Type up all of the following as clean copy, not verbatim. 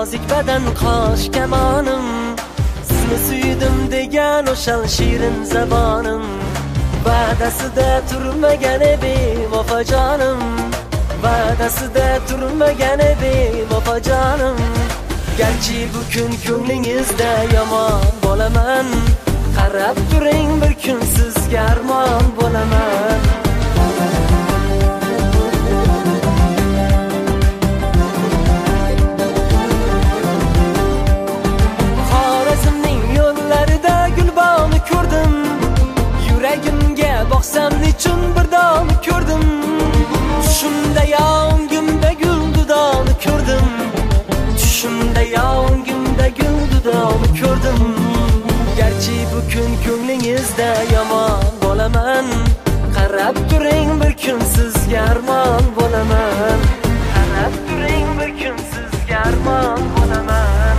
nozik badan qosh kamonim, sizni suydim degan o'shal shirin zabonim, va'dasida turmagan bevafojonim, va'dasida turmagan bevafojonim. Garchi bu kun ko'nglingizda yomon bo'laman, qarab turing bir kun sizga armon bo'laman. Xorazmning yo'llarida gulbonni ko'rdim, yuragimga boqsam nechun bir donni ko'rdim. Tushimda yongimda gul dudoni ko'rdim, tushimda yongimda gul dudoni ko'rdim. Garchi bu kun ko'nglingizda yomon bo'laman, qarab turing bir kun sizga armon bo'laman. Qarab turing bir kun sizga armon bo'laman.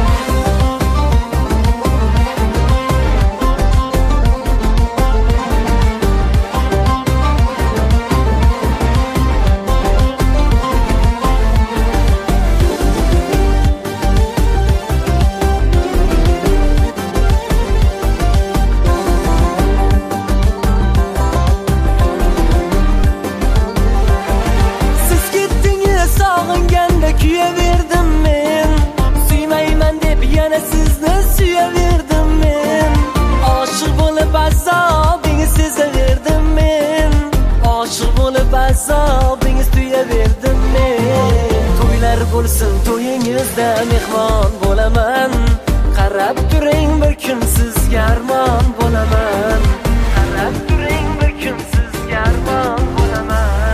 Kuyaverdim men, suymayman deb yana sizni suyaverdim men. Oshiq bo'lib azobingiz sezaverdim men, oshiq bo'lib azobingiz tuyaverdim men. To'ylar bo'lsin to'yingizda mehmon bo'laman, qarab turing bir kun sizga armon bo'laman. Qarab turing bir kun sizga armon bo'laman.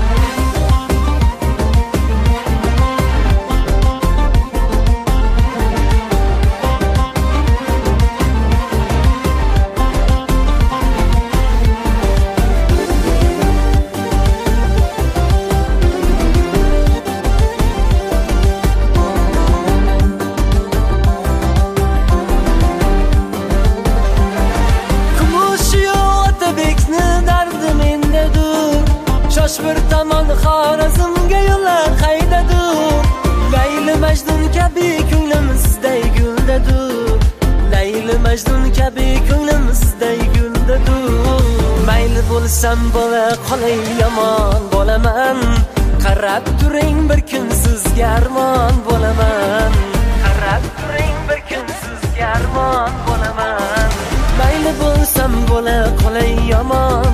Bir tomon Xorazmga yo'llar haydadur, Layli Majnun kabi ko'nglimizday guldadur, Layli Majnun kabi ko'nglimizday guldadur. Mayli bo'lsam bo'la qolay yomon bo'laman, qarab turing bir kun sizga armon bo'laman. Qarab turing bir kun sizga armon bo'laman. Mayli bo'lsam bo'la qolay yomon